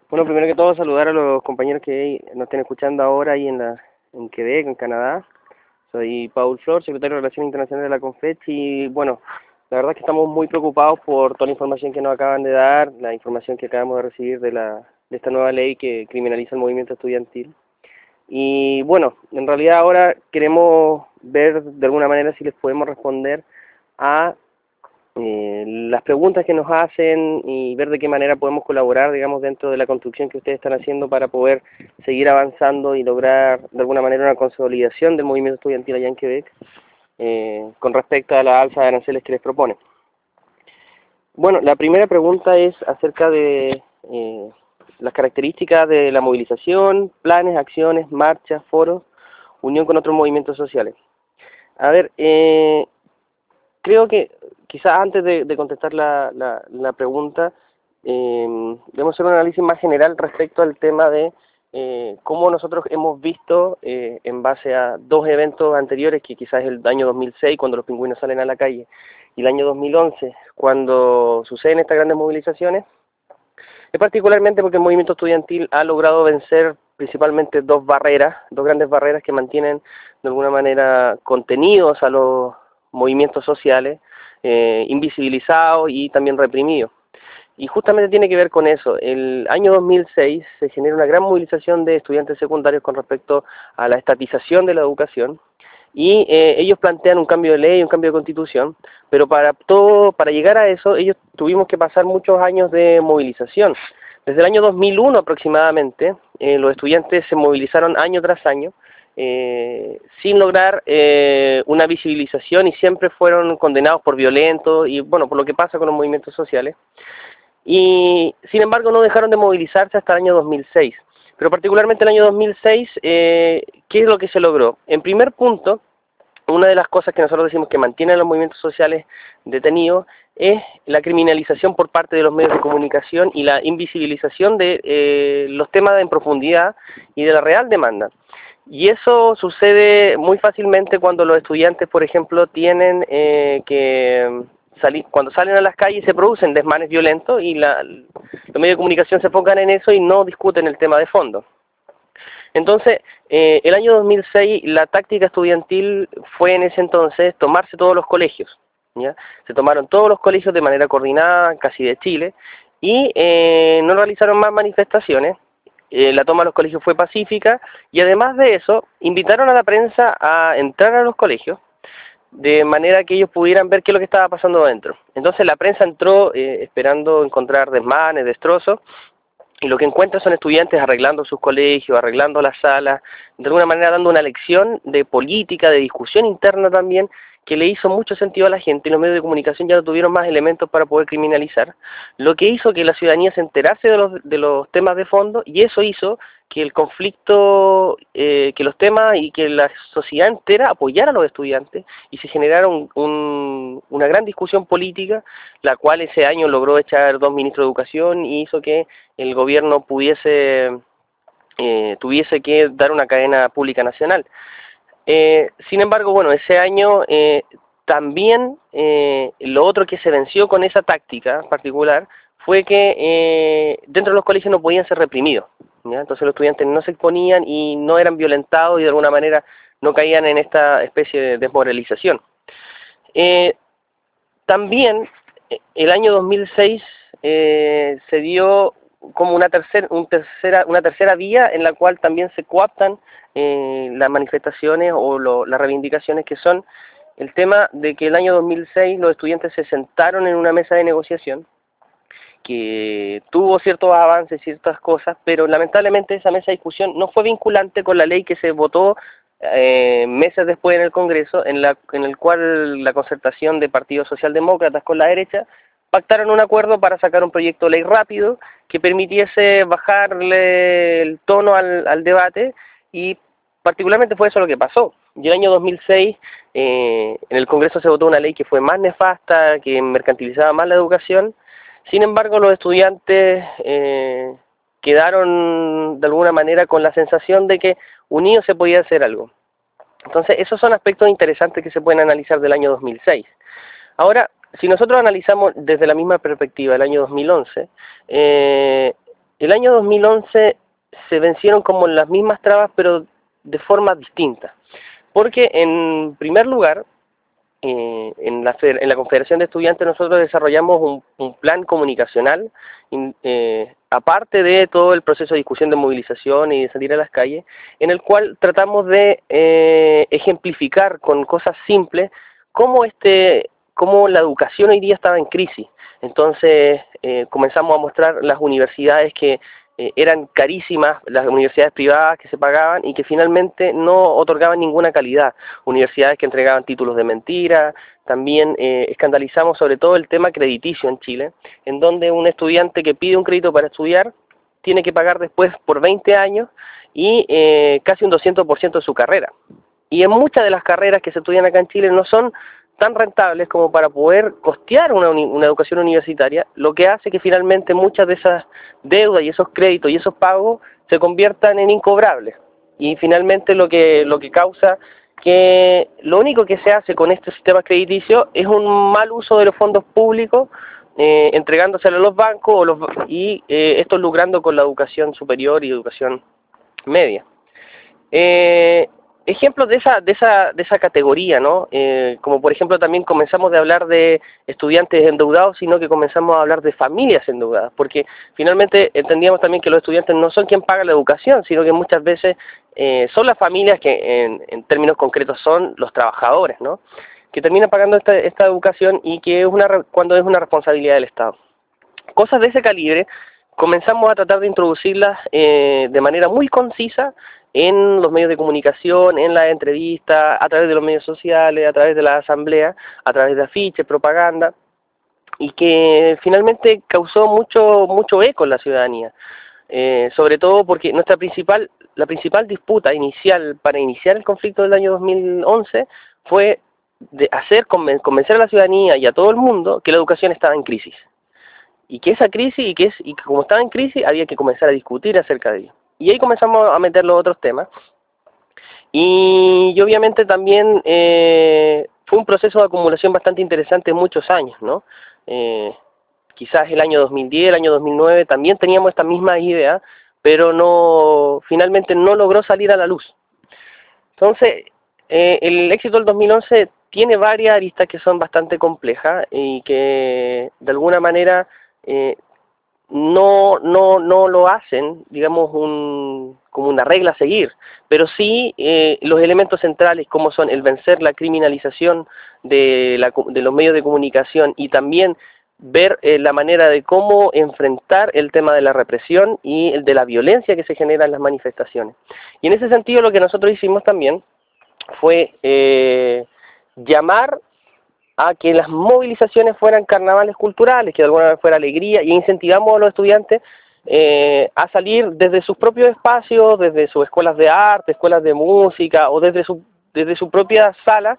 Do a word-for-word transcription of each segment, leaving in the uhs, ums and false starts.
Bueno, primero que todo saludar a los compañeros que nos estén escuchando ahora ahí en la en Quebec, en Canadá. Soy Paul Flor, secretario de Relaciones Internacionales de la CONFECH y bueno, la verdad es que estamos muy preocupados por toda la información que nos acaban de dar, la información que acabamos de recibir de la de esta nueva ley que criminaliza el movimiento estudiantil. Y bueno, en realidad ahora queremos ver de alguna manera si les podemos responder a eh, las preguntas que nos hacen y ver de qué manera podemos colaborar, digamos, dentro de la construcción que ustedes están haciendo para poder seguir avanzando y lograr de alguna manera una consolidación del movimiento estudiantil allá en Quebec eh, con respecto a la alza de aranceles que les propone. Bueno, la primera pregunta es acerca de eh, las características de la movilización, planes, acciones, marchas, foros, unión con otros movimientos sociales. A ver, eh, creo que quizás antes de, de contestar la, la, la pregunta, eh, debemos hacer un análisis más general respecto al tema de eh, cómo nosotros hemos visto, eh, en base a dos eventos anteriores, que quizás es el año dos mil seis, cuando los pingüinos salen a la calle, y el año dos mil once, cuando suceden estas grandes movilizaciones, es particularmente porque el movimiento estudiantil ha logrado vencer principalmente dos barreras, dos grandes barreras que mantienen de alguna manera contenidos a los movimientos sociales, eh, invisibilizados y también reprimidos. Y justamente tiene que ver con eso. El año dos mil seis se genera una gran movilización de estudiantes secundarios con respecto a la estatización de la educación y eh, ellos plantean un cambio de ley, un cambio de constitución, pero para todo, para llegar a eso, ellos tuvimos que pasar muchos años de movilización. Desde el año dos mil uno aproximadamente, eh, los estudiantes se movilizaron año tras año, eh, sin lograr eh, una visibilización y siempre fueron condenados por violentos y bueno, por lo que pasa con los movimientos sociales. Y sin embargo no dejaron de movilizarse hasta el año dos mil seis. Pero particularmente el año dos mil seis, eh, ¿qué es lo que se logró? En primer punto, una de las cosas que nosotros decimos que mantiene a los movimientos sociales detenidos es la criminalización por parte de los medios de comunicación y la invisibilización de eh, los temas en profundidad y de la real demanda. Y eso sucede muy fácilmente cuando los estudiantes, por ejemplo, tienen eh, que salir, cuando salen a las calles se producen desmanes violentos y la, los medios de comunicación se enfocan en eso y no discuten el tema de fondo. Entonces, eh, el año dos mil seis, la táctica estudiantil fue en ese entonces tomarse todos los colegios, ¿ya? Se tomaron todos los colegios de manera coordinada, casi de Chile, y eh, no realizaron más manifestaciones. Eh, la toma de los colegios fue pacífica, y además de eso, invitaron a la prensa a entrar a los colegios, de manera que ellos pudieran ver qué es lo que estaba pasando adentro. Entonces la prensa entró eh, esperando encontrar desmanes, destrozos, y lo que encuentra son estudiantes arreglando sus colegios, arreglando las salas, de alguna manera dando una lección de política, de discusión interna también, que le hizo mucho sentido a la gente, y los medios de comunicación ya no tuvieron más elementos para poder criminalizar, lo que hizo que la ciudadanía se enterase de los, de los temas de fondo, y eso hizo que el conflicto, eh, que los temas y que la sociedad entera apoyara a los estudiantes, y se generara un, un, una gran discusión política, la cual ese año logró echar dos ministros de educación y hizo que el gobierno pudiese, eh, tuviese que dar una cadena pública nacional. Eh, sin embargo, bueno, ese año eh, también eh, lo otro que se venció con esa táctica particular fue que eh, dentro de los colegios no podían ser reprimidos, ¿ya? Entonces los estudiantes no se exponían y no eran violentados y de alguna manera no caían en esta especie de desmoralización. Eh, también el año dos mil seis eh, se dio como una tercera, un tercera, una tercera vía en la cual también se coaptan eh, las manifestaciones o lo, las reivindicaciones, que son el tema de que el año dos mil seis los estudiantes se sentaron en una mesa de negociación que tuvo ciertos avances, ciertas cosas, pero lamentablemente esa mesa de discusión no fue vinculante con la ley que se votó eh, meses después en el Congreso, en, la, en el cual la concertación de partidos socialdemócratas con la derecha pactaron un acuerdo para sacar un proyecto de ley rápido que permitiese bajarle el tono al, al debate, y particularmente fue eso lo que pasó. Y el año dos mil seis eh, en el Congreso se votó una ley que fue más nefasta, que mercantilizaba más la educación. Sin embargo, los estudiantes eh, quedaron de alguna manera con la sensación de que unidos se podía hacer algo. Entonces, esos son aspectos interesantes que se pueden analizar del año dos mil seis. Ahora, si nosotros analizamos desde la misma perspectiva el año dos mil once, eh, el año dos mil once se vencieron como las mismas trabas, pero de forma distinta. Porque, en primer lugar, eh, en, la, en la Confederación de Estudiantes nosotros desarrollamos un, un plan comunicacional, eh, aparte de todo el proceso de discusión de movilización y de salir a las calles, en el cual tratamos de eh, ejemplificar con cosas simples cómo, este, cómo la educación hoy día estaba en crisis. Entonces eh, comenzamos a mostrar las universidades que eh, eran carísimas, las universidades privadas que se pagaban y que finalmente no otorgaban ninguna calidad, universidades que entregaban títulos de mentira. También eh, escandalizamos sobre todo el tema crediticio en Chile, en donde un estudiante que pide un crédito para estudiar tiene que pagar después por veinte años y eh, casi un doscientos por ciento de su carrera. Y en muchas de las carreras que se estudian acá en Chile no son tan rentables como para poder costear una, una educación universitaria, lo que hace que finalmente muchas de esas deudas y esos créditos y esos pagos se conviertan en incobrables. Y finalmente lo que, lo que causa que lo único que se hace con este sistema crediticio es un mal uso de los fondos públicos, eh, entregándoselo a los bancos o los, y eh, esto lucrando con la educación superior y educación media. Eh, ejemplos de esa, de esa, de esa categoría, ¿no? Eh, como por ejemplo también comenzamos de hablar de estudiantes endeudados, sino que comenzamos a hablar de familias endeudadas, porque finalmente entendíamos también que los estudiantes no son quien paga la educación, sino que muchas veces eh, son las familias que en, en términos concretos son los trabajadores, ¿no? Que terminan pagando esta, esta educación y que es una, cuando es una responsabilidad del Estado. Cosas de ese calibre comenzamos a tratar de introducirlas eh, de manera muy concisa en los medios de comunicación, en las entrevistas, a través de los medios sociales, a través de la asamblea, a través de afiches, propaganda, y que finalmente causó mucho mucho eco en la ciudadanía, eh, sobre todo porque nuestra principal la principal disputa inicial para iniciar el conflicto del año dos mil once fue de hacer convencer a la ciudadanía y a todo el mundo que la educación estaba en crisis, y que esa crisis, y que, es, y que como estaba en crisis, había que comenzar a discutir acerca de ello. Y ahí comenzamos a meter los otros temas. Y, y obviamente también eh, fue un proceso de acumulación bastante interesante en muchos años, ¿no? Eh, quizás el año dos mil diez, el año dos mil nueve, también teníamos esta misma idea, pero no finalmente no logró salir a la luz. Entonces, eh, el éxito del dos mil once tiene varias aristas que son bastante complejas y que de alguna manera eh, no no no lo hacen, digamos, un, como una regla a seguir, pero sí eh, los elementos centrales como son el vencer la criminalización de, la, de los medios de comunicación y también ver eh, la manera de cómo enfrentar el tema de la represión y el de la violencia que se genera en las manifestaciones. Y en ese sentido lo que nosotros hicimos también fue eh, llamar a que las movilizaciones fueran carnavales culturales, que de alguna manera fuera alegría, y incentivamos a los estudiantes eh, a salir desde sus propios espacios, desde sus escuelas de arte, escuelas de música, o desde su, desde su propia sala,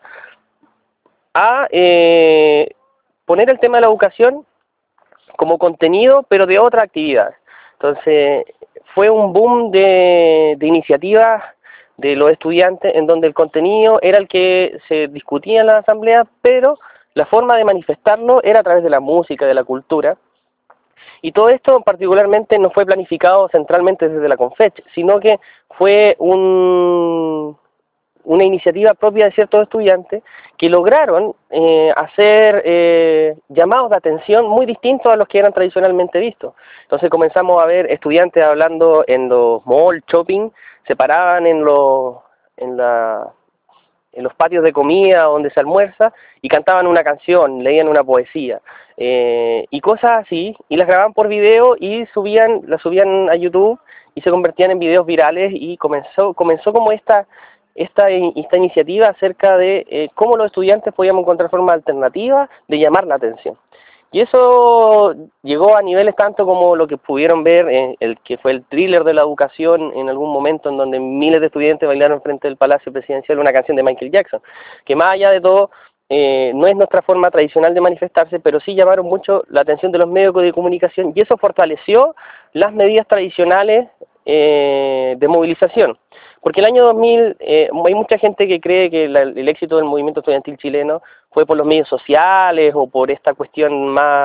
a eh, poner el tema de la educación como contenido, pero de otra actividad. Entonces, fue un boom de, de iniciativas de los estudiantes en donde el contenido era el que se discutía en la asamblea, pero la forma de manifestarlo era a través de la música, de la cultura. Y todo esto particularmente no fue planificado centralmente desde la Confech, sino que fue un, una iniciativa propia de ciertos estudiantes que lograron eh, hacer eh, llamados de atención muy distintos a los que eran tradicionalmente vistos. Entonces comenzamos a ver estudiantes hablando en los malls, shopping, se paraban en los, en, la, en los patios de comida donde se almuerza y cantaban una canción, leían una poesía eh, y cosas así, y las grababan por video y subían, las subían a YouTube y se convertían en videos virales, y comenzó, comenzó como esta Esta, esta iniciativa acerca de eh, cómo los estudiantes podíamos encontrar formas alternativas de llamar la atención. Y eso llegó a niveles tanto como lo que pudieron ver, eh, el que fue el thriller de la educación en algún momento, en donde miles de estudiantes bailaron frente al Palacio Presidencial una canción de Michael Jackson, que más allá de todo eh, no es nuestra forma tradicional de manifestarse, pero sí llamaron mucho la atención de los medios de comunicación, y eso fortaleció las medidas tradicionales eh, de movilización. Porque el año dos mil, eh, hay mucha gente que cree que la, el éxito del movimiento estudiantil chileno fue por los medios sociales o por esta cuestión más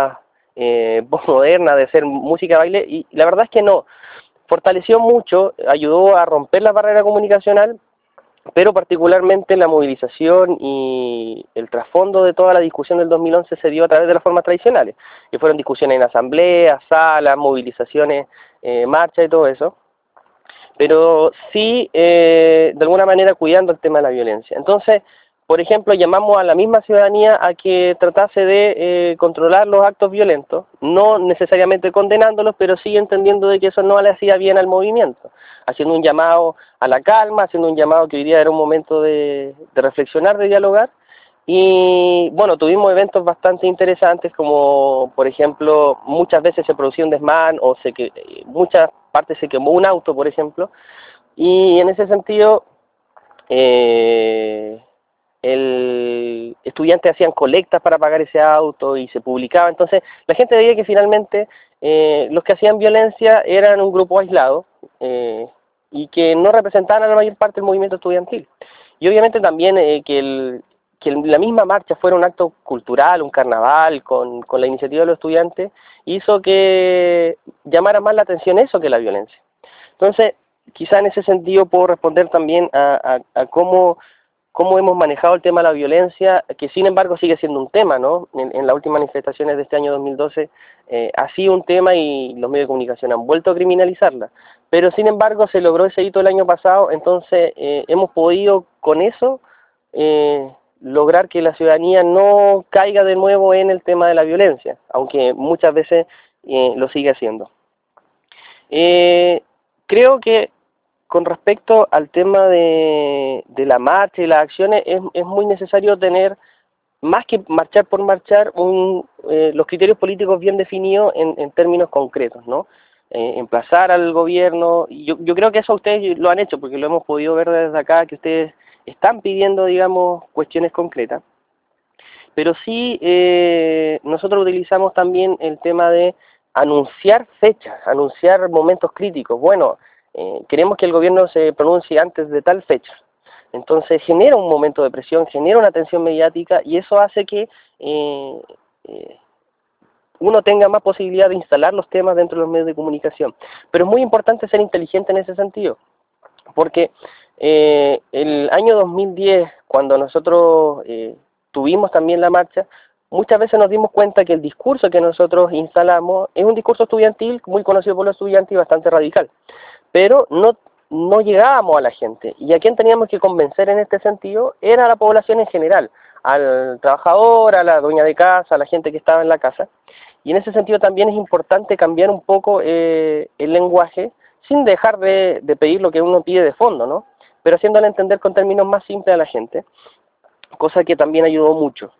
eh, postmoderna de hacer música, baile, y la verdad es que no. Fortaleció mucho, ayudó a romper la barrera comunicacional, pero particularmente la movilización y el trasfondo de toda la discusión del dos mil once se dio a través de las formas tradicionales, que fueron discusiones en asambleas, salas, movilizaciones, eh, marchas y todo eso, pero sí, eh, de alguna manera, cuidando el tema de la violencia. Entonces, por ejemplo, llamamos a la misma ciudadanía a que tratase de eh, controlar los actos violentos, no necesariamente condenándolos, pero sí entendiendo de que eso no le hacía bien al movimiento, haciendo un llamado a la calma, haciendo un llamado que hoy día era un momento de, de reflexionar, de dialogar. Y bueno, tuvimos eventos bastante interesantes, como por ejemplo, muchas veces se producía un desmán o se que muchas partes se quemó un auto, por ejemplo, y en ese sentido eh, el estudiantes hacían colectas para pagar ese auto y se publicaba. Entonces la gente veía que finalmente eh, los que hacían violencia eran un grupo aislado eh, y que no representaban a la mayor parte del movimiento estudiantil. Y obviamente también eh, que, el, que la misma marcha fuera un acto cultural, un carnaval, con, con la iniciativa de los estudiantes, hizo que llamara más la atención eso que la violencia. Entonces, quizá en ese sentido puedo responder también a, a, a cómo, cómo hemos manejado el tema de la violencia, que sin embargo sigue siendo un tema, ¿no? En, en las últimas manifestaciones de este año dos mil doce eh, ha sido un tema y los medios de comunicación han vuelto a criminalizarla. Pero sin embargo se logró ese hito el año pasado, entonces eh, hemos podido con eso eh, lograr que la ciudadanía no caiga de nuevo en el tema de la violencia, aunque muchas veces eh, lo sigue haciendo. Eh, creo que con respecto al tema de, de la marcha y las acciones, es, es muy necesario tener, más que marchar por marchar, un, eh, los criterios políticos bien definidos en, en términos concretos, ¿no? Eh, emplazar al gobierno, y yo, yo creo que eso ustedes lo han hecho, porque lo hemos podido ver desde acá, que ustedes están pidiendo, digamos, cuestiones concretas. Pero sí, eh, nosotros utilizamos también el tema de anunciar fechas, anunciar momentos críticos. Bueno, eh, queremos que el gobierno se pronuncie antes de tal fecha. Entonces genera un momento de presión, genera una tensión mediática y eso hace que eh, eh, uno tenga más posibilidad de instalar los temas dentro de los medios de comunicación. Pero es muy importante ser inteligente en ese sentido, porque eh, el año dos mil diez, cuando nosotros eh, tuvimos también la marcha, muchas veces nos dimos cuenta que el discurso que nosotros instalamos es un discurso estudiantil, muy conocido por los estudiantes y bastante radical, pero no, no llegábamos a la gente, y a quien teníamos que convencer en este sentido era a la población en general, al trabajador, a la dueña de casa, a la gente que estaba en la casa, y en ese sentido también es importante cambiar un poco eh, el lenguaje, sin dejar de, de pedir lo que uno pide de fondo, ¿no? Pero haciéndole entender con términos más simples a la gente, cosa que también ayudó mucho.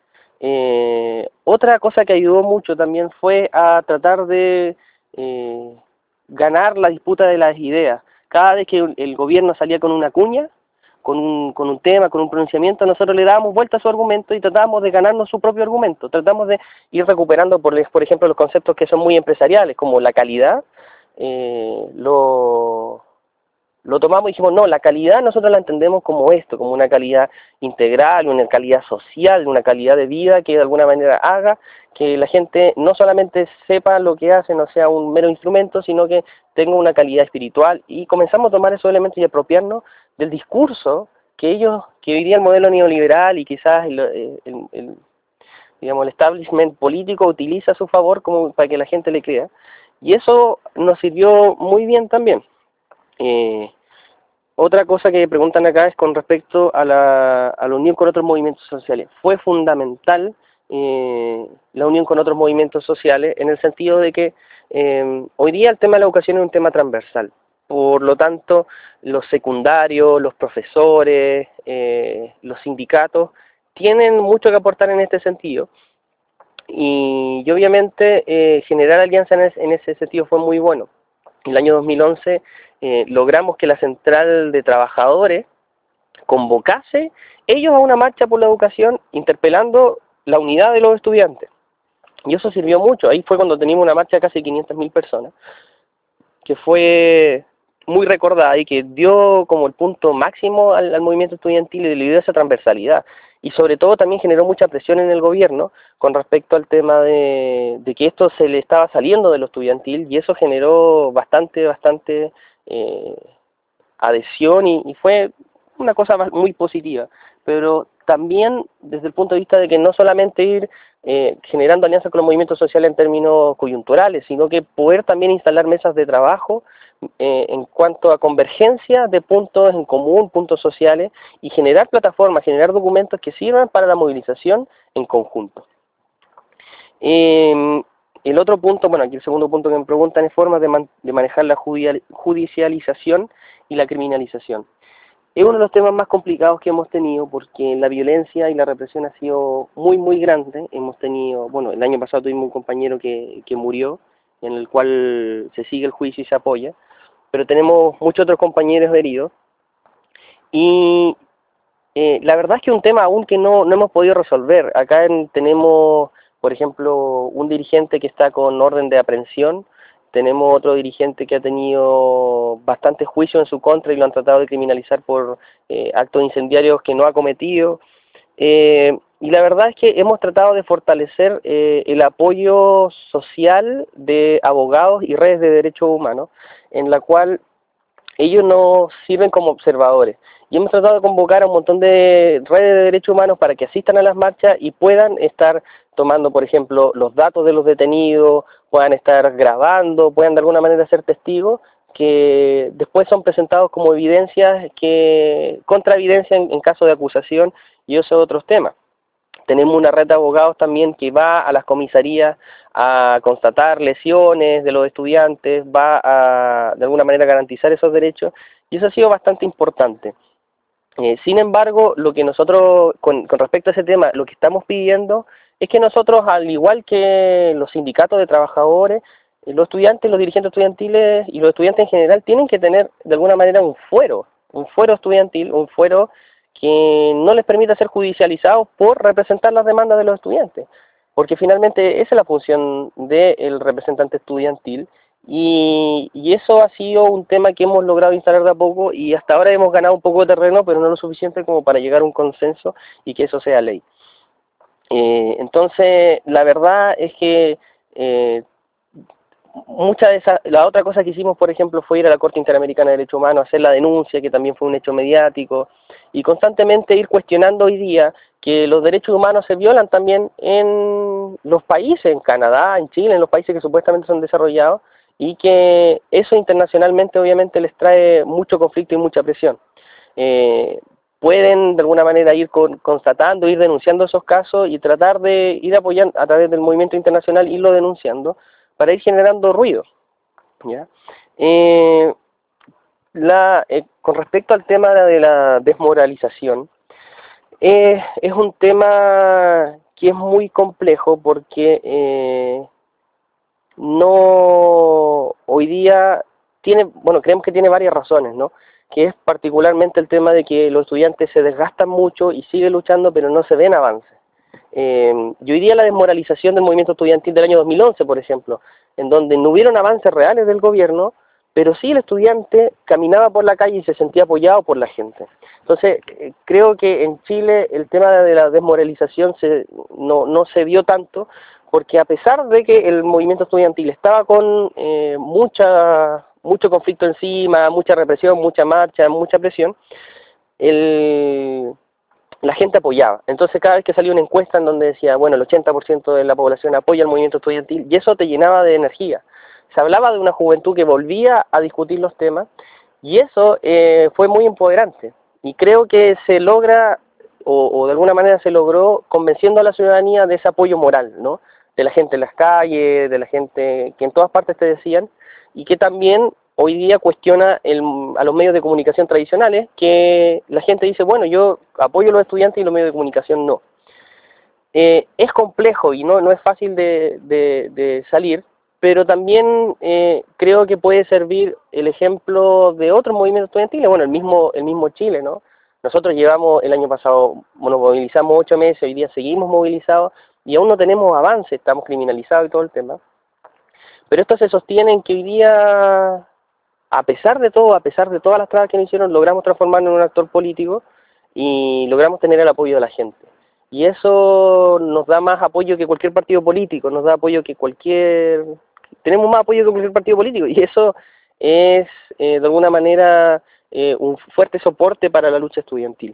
Eh, otra cosa que ayudó mucho también fue a tratar de eh, ganar la disputa de las ideas. Cada vez que el gobierno salía con una cuña, con un, con un tema, con un pronunciamiento, nosotros le dábamos vuelta a su argumento y tratábamos de ganarnos su propio argumento. Tratamos de ir recuperando, por, por ejemplo, los conceptos que son muy empresariales, como la calidad, eh, lo... Lo tomamos y dijimos, no, la calidad nosotros la entendemos como esto, como una calidad integral, una calidad social, una calidad de vida que de alguna manera haga que la gente no solamente sepa lo que hace, no sea un mero instrumento, sino que tenga una calidad espiritual. Y comenzamos a tomar esos elementos y apropiarnos del discurso que ellos, que hoy día el modelo neoliberal y quizás el, el, el, digamos, el establishment político utiliza a su favor como para que la gente le crea. Y eso nos sirvió muy bien también. Eh, otra cosa que preguntan acá es con respecto a la, a la unión con otros movimientos sociales. Fue fundamental eh, la unión con otros movimientos sociales en el sentido de que eh, hoy día el tema de la educación es un tema transversal. Por lo tanto, los secundarios, los profesores, eh, los sindicatos tienen mucho que aportar en este sentido. Y, y obviamente eh, generar alianzas en, es, en ese sentido fue muy bueno. En el año dos mil once eh, logramos que la Central de Trabajadores convocase ellos a una marcha por la educación interpelando la unidad de los estudiantes. Y eso sirvió mucho. Ahí fue cuando teníamos una marcha de casi quinientas mil personas, que fue muy recordada y que dio como el punto máximo al, al movimiento estudiantil y le dio esa transversalidad. y sobre todo también generó mucha presión en el gobierno con respecto al tema de, de que esto se le estaba saliendo de lo estudiantil, y eso generó bastante, bastante eh, adhesión y, y fue una cosa muy positiva, pero también desde el punto de vista de que no solamente ir eh, generando alianzas con los movimientos sociales en términos coyunturales, sino que poder también instalar mesas de trabajo eh, en cuanto a convergencia de puntos en común, puntos sociales, y generar plataformas, generar documentos que sirvan para la movilización en conjunto. Eh, el otro punto, bueno, aquí el segundo punto que me preguntan es formas de, man de manejar la judicialización y la criminalización. Es uno de los temas más complicados que hemos tenido porque la violencia y la represión ha sido muy, muy grande. Hemos tenido, bueno, el año pasado tuvimos un compañero que, que murió, en el cual se sigue el juicio y se apoya, pero tenemos muchos otros compañeros heridos. Y eh, la verdad es que es un tema aún que no, no hemos podido resolver. Acá en, tenemos, por ejemplo, un dirigente que está con orden de aprehensión. Tenemos otro dirigente que ha tenido bastantes juicios en su contra y lo han tratado de criminalizar por eh, actos incendiarios que no ha cometido. Eh, y la verdad es que hemos tratado de fortalecer eh, el apoyo social de abogados y redes de derechos humanos, en la cual ellos nos sirven como observadores. Y hemos tratado de convocar a un montón de redes de derechos humanos para que asistan a las marchas y puedan estar tomando, por ejemplo, los datos de los detenidos, puedan estar grabando, puedan de alguna manera ser testigos, que después son presentados como evidencias, que contraevidencia en, en caso de acusación, y eso es otros temas. Tenemos una red de abogados también que va a las comisarías a constatar lesiones de los estudiantes, va a de alguna manera garantizar esos derechos, y eso ha sido bastante importante. Eh, sin embargo, lo que nosotros, con, con respecto a ese tema, lo que estamos pidiendo es que nosotros, al igual que los sindicatos de trabajadores, eh, los estudiantes, los dirigentes estudiantiles y los estudiantes en general tienen que tener de alguna manera un fuero, un fuero estudiantil, un fuero que no les permita ser judicializados por representar las demandas de los estudiantes, porque finalmente esa es la función del representante estudiantil. Y, y eso ha sido un tema que hemos logrado instalar de a poco y hasta ahora hemos ganado un poco de terreno, pero no lo suficiente como para llegar a un consenso y que eso sea ley. Eh, entonces, la verdad es que eh, muchas de esas, la otra cosa que hicimos, por ejemplo, fue ir a la Corte Interamericana de Derechos Humanos, hacer la denuncia, que también fue un hecho mediático, y constantemente ir cuestionando hoy día que los derechos humanos se violan también en los países, en Canadá, en Chile, en los países que supuestamente son desarrollados, y que eso internacionalmente obviamente les trae mucho conflicto y mucha presión. Eh, pueden de alguna manera ir con, constatando, ir denunciando esos casos y tratar de ir apoyando a través del movimiento internacional, irlo denunciando para ir generando ruido. ¿Ya? Eh, la, eh, con respecto al tema de la desmoralización, eh, es un tema que es muy complejo porque eh, no, hoy día tiene, bueno, creemos que tiene varias razones, ¿no? Que es particularmente el tema de que los estudiantes se desgastan mucho y siguen luchando, pero no se ven avances. Eh, y hoy día la desmoralización del movimiento estudiantil del año dos mil once, por ejemplo, en donde no hubieron avances reales del gobierno, pero sí el estudiante caminaba por la calle y se sentía apoyado por la gente. Entonces, eh, creo que en Chile el tema de la desmoralización se, no, no se vio tanto, porque a pesar de que el movimiento estudiantil estaba con eh, mucha, mucho conflicto encima, mucha represión, mucha marcha, mucha presión, el, la gente apoyaba. Entonces cada vez que salía una encuesta en donde decía, bueno, el ochenta por ciento de la población apoya el movimiento estudiantil, y eso te llenaba de energía. Se hablaba de una juventud que volvía a discutir los temas, y eso eh, fue muy empoderante. Y creo que se logra, o, o de alguna manera se logró, convenciendo a la ciudadanía de ese apoyo moral, ¿no? De la gente en las calles, de la gente que en todas partes te decían, y que también hoy día cuestiona el, a los medios de comunicación tradicionales, que la gente dice, bueno, yo apoyo a los estudiantes y los medios de comunicación no. Eh, es complejo y no, no es fácil de, de, de salir, pero también eh, creo que puede servir el ejemplo de otros movimientos estudiantiles, bueno, el mismo, el mismo Chile, ¿no? Nosotros llevamos el año pasado, bueno, movilizamos ocho meses, hoy día seguimos movilizados y aún no tenemos avance, estamos criminalizados y todo el tema. Pero esto se sostiene en que hoy día, a pesar de todo, a pesar de todas las trabas que nos hicieron, logramos transformarnos en un actor político y logramos tener el apoyo de la gente. Y eso nos da más apoyo que cualquier partido político, nos da apoyo que cualquier... Tenemos más apoyo que cualquier partido político, y eso es, eh, de alguna manera, eh, un fuerte soporte para la lucha estudiantil.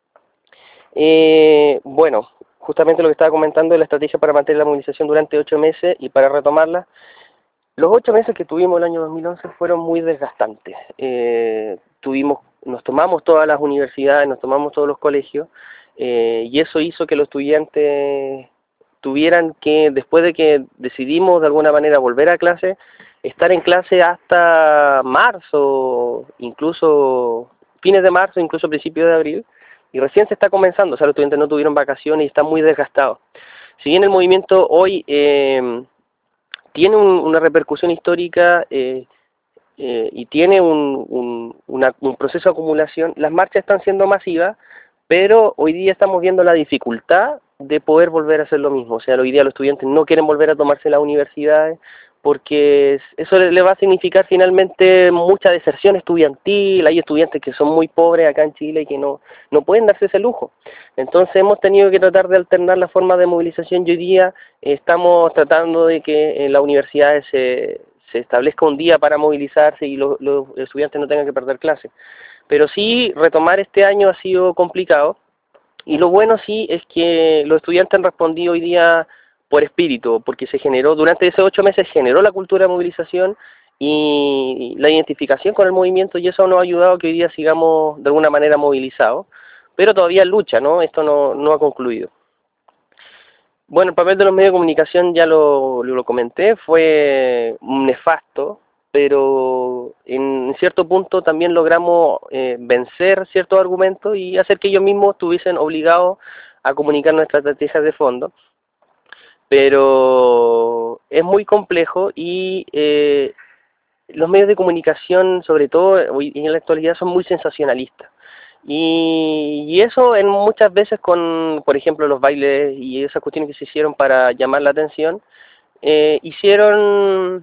Eh, bueno, justamente lo que estaba comentando es la estrategia para mantener la movilización durante ocho meses y para retomarla. Los ocho meses que tuvimos el año dos mil once fueron muy desgastantes. Eh, tuvimos, nos tomamos todas las universidades, nos tomamos todos los colegios, eh, y eso hizo que los estudiantes tuvieran que, después de que decidimos de alguna manera volver a clase, estar en clase hasta marzo, incluso fines de marzo, incluso principios de abril, y recién se está comenzando, o sea, los estudiantes no tuvieron vacaciones y están muy desgastados. Si bien el movimiento hoy eh, tiene un, una repercusión histórica eh, eh, y tiene un, un, una, un proceso de acumulación, las marchas están siendo masivas, pero hoy día estamos viendo la dificultad de poder volver a hacer lo mismo. O sea, hoy día los estudiantes no quieren volver a tomarse las universidades porque eso le va a significar finalmente mucha deserción estudiantil. Hay estudiantes que son muy pobres acá en Chile y que no, no pueden darse ese lujo. Entonces hemos tenido que tratar de alternar la forma de movilización y hoy día eh, estamos tratando de que en las universidades se, se establezca un día para movilizarse y lo, los estudiantes no tengan que perder clases. Pero sí, retomar este año ha sido complicado, y lo bueno sí es que los estudiantes han respondido hoy día por espíritu, porque se generó, durante esos ocho meses generó la cultura de movilización y la identificación con el movimiento, y eso nos ha ayudado a que hoy día sigamos de alguna manera movilizados, pero todavía en lucha, ¿no? Esto no, no ha concluido. Bueno, el papel de los medios de comunicación ya lo, lo comenté, fue nefasto, pero en cierto punto también logramos eh, vencer ciertos argumentos y hacer que ellos mismos estuviesen obligados a comunicar nuestras estrategias de fondo. Pero es muy complejo y eh, los medios de comunicación, sobre todo hoy en la actualidad, son muy sensacionalistas. Y, y eso en muchas veces con, por ejemplo, los bailes y esas cuestiones que se hicieron para llamar la atención, eh, hicieron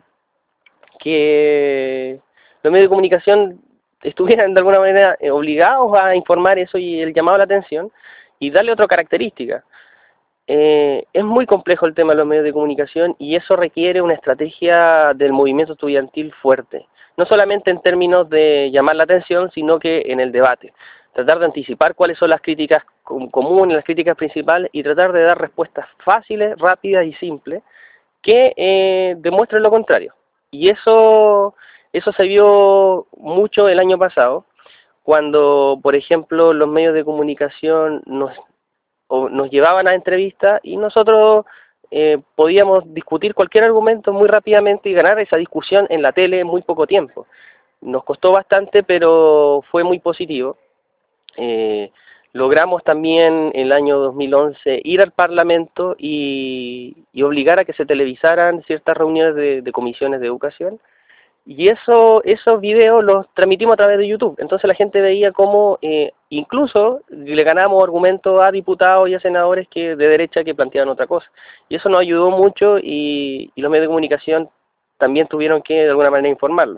que los medios de comunicación estuvieran de alguna manera eh, obligados a informar eso y el llamado a la atención y darle otra característica. Eh, es muy complejo el tema de los medios de comunicación y eso requiere una estrategia del movimiento estudiantil fuerte, no solamente en términos de llamar la atención, sino que en el debate. Tratar de anticipar cuáles son las críticas comunes, las críticas principales, y tratar de dar respuestas fáciles, rápidas y simples que eh, demuestren lo contrario. Y eso, eso se vio mucho el año pasado, cuando, por ejemplo, los medios de comunicación nos o nos llevaban a entrevistas y nosotros eh, podíamos discutir cualquier argumento muy rápidamente y ganar esa discusión en la tele en muy poco tiempo. Nos costó bastante, pero fue muy positivo. Eh, logramos también en el año dos mil once ir al Parlamento y, y obligar a que se televisaran ciertas reuniones de, de comisiones de educación. Y eso, esos videos los transmitimos a través de YouTube. Entonces la gente veía cómo eh, incluso le ganamos argumentos a diputados y a senadores que de derecha que planteaban otra cosa. Y eso nos ayudó mucho y, y los medios de comunicación también tuvieron que de alguna manera informarlo.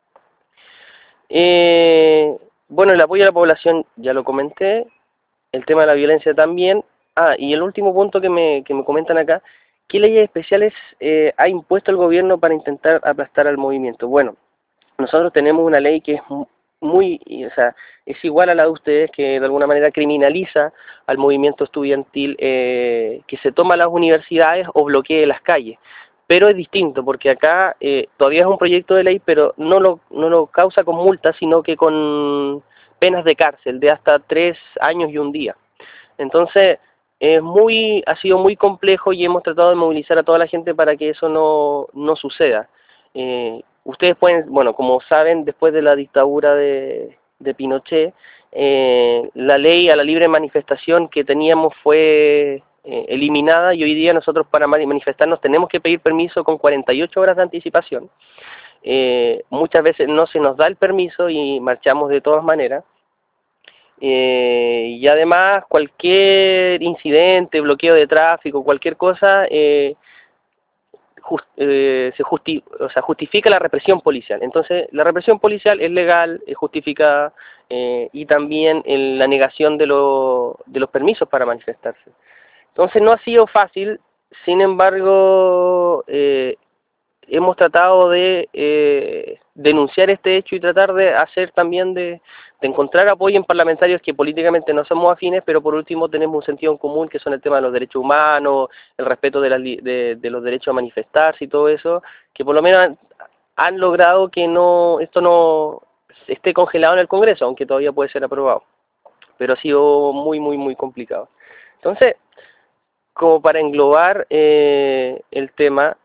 Eh, bueno, el apoyo a la población ya lo comenté, el tema de la violencia también. Ah, y el último punto que me, que me comentan acá: ¿qué leyes especiales eh, ha impuesto el gobierno para intentar aplastar al movimiento? Bueno, nosotros tenemos una ley que es muy, o sea, es igual a la de ustedes, que de alguna manera criminaliza al movimiento estudiantil eh, que se toma las universidades o bloquee las calles. Pero es distinto, porque acá eh, todavía es un proyecto de ley, pero no lo, no lo causa con multas, sino que con penas de cárcel de hasta tres años y un día. Entonces, es muy, ha sido muy complejo y hemos tratado de movilizar a toda la gente para que eso no, no suceda. Eh, ustedes pueden, bueno, como saben, después de la dictadura de, de Pinochet, eh, la ley a la libre manifestación que teníamos fue eh, eliminada, y hoy día nosotros para manifestarnos tenemos que pedir permiso con cuarenta y ocho horas de anticipación. Eh, muchas veces no se nos da el permiso y marchamos de todas maneras. Eh, y además cualquier incidente, bloqueo de tráfico, cualquier cosa, eh, just, eh, se justi o sea, justifica la represión policial. Entonces la represión policial es legal, es justificada, eh, y también en la negación de, lo, de los permisos para manifestarse. Entonces no ha sido fácil, sin embargo, eh, hemos tratado de eh, denunciar este hecho y tratar de hacer también de, de encontrar apoyo en parlamentarios que políticamente no somos afines, pero por último tenemos un sentido en común, que son el tema de los derechos humanos, el respeto de, la, de, de los derechos a manifestarse y todo eso, que por lo menos han, han logrado que no esto no esté congelado en el Congreso, aunque todavía puede ser aprobado, pero ha sido muy, muy, muy complicado. Entonces, como para englobar eh, el tema,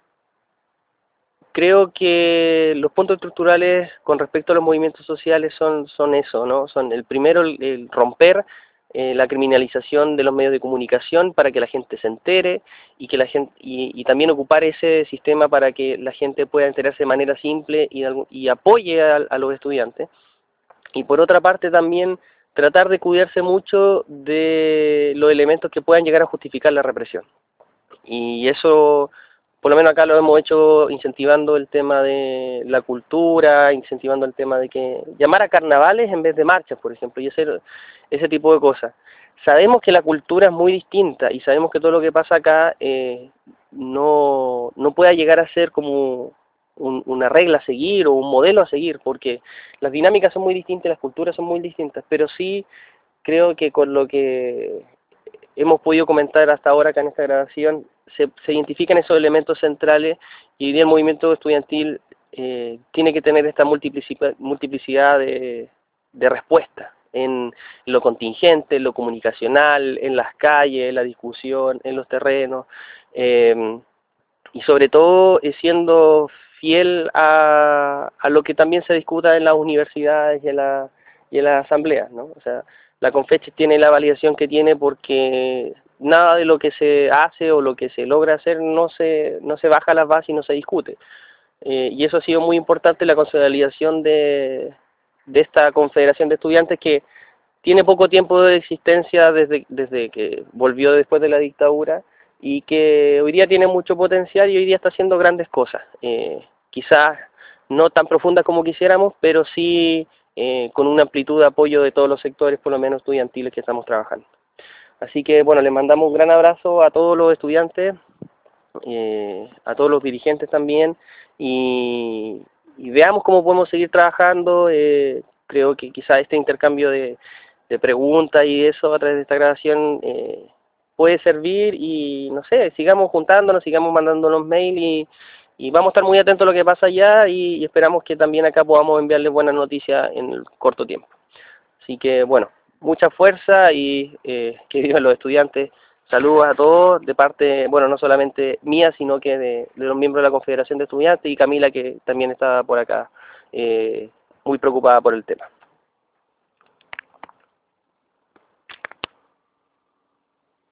creo que los puntos estructurales con respecto a los movimientos sociales son, son eso, ¿no? Son el primero, el, el romper eh, la criminalización de los medios de comunicación para que la gente se entere y que la gente y, y también ocupar ese sistema para que la gente pueda enterarse de manera simple y, y apoye a, a los estudiantes. Y por otra parte también tratar de cuidarse mucho de los elementos que puedan llegar a justificar la represión. Y eso, por lo menos acá lo hemos hecho incentivando el tema de la cultura, incentivando el tema de que llamar a carnavales en vez de marchas, por ejemplo, y hacer ese tipo de cosas. Sabemos que la cultura es muy distinta y sabemos que todo lo que pasa acá eh, no, no pueda llegar a ser como un, una regla a seguir o un modelo a seguir, porque las dinámicas son muy distintas, las culturas son muy distintas, pero sí creo que con lo que hemos podido comentar hasta ahora acá en esta grabación, se, se identifican esos elementos centrales y hoy día el movimiento estudiantil eh, tiene que tener esta multiplicidad, multiplicidad de, de respuestas en lo contingente, en lo comunicacional, en las calles, en la discusión, en los terrenos, eh, y sobre todo eh, siendo fiel a, a lo que también se discuta en las universidades y en, la, y en las asambleas, ¿no? O sea, la CONFECHE tiene la validación que tiene porque nada de lo que se hace o lo que se logra hacer no se, no se baja a las bases y no se discute. Eh, y eso ha sido muy importante, la consolidación de, de esta confederación de estudiantes que tiene poco tiempo de existencia desde, desde que volvió después de la dictadura y que hoy día tiene mucho potencial y hoy día está haciendo grandes cosas. Eh, quizás no tan profundas como quisiéramos, pero sí eh, con una amplitud de apoyo de todos los sectores, por lo menos estudiantiles, que estamos trabajando. Así que, bueno, les mandamos un gran abrazo a todos los estudiantes, eh, a todos los dirigentes también, y, y veamos cómo podemos seguir trabajando. Eh, creo que quizás este intercambio de, de preguntas y eso a través de esta grabación eh, puede servir y, no sé, sigamos juntándonos, sigamos mandándonos mail y, y vamos a estar muy atentos a lo que pasa allá y, y esperamos que también acá podamos enviarles buenas noticias en el corto tiempo. Así que, bueno, mucha fuerza y eh, que vivan los estudiantes. Saludos a todos de parte, bueno, no solamente mía, sino que de, de los miembros de la Confederación de Estudiantes y Camila, que también está por acá eh, muy preocupada por el tema.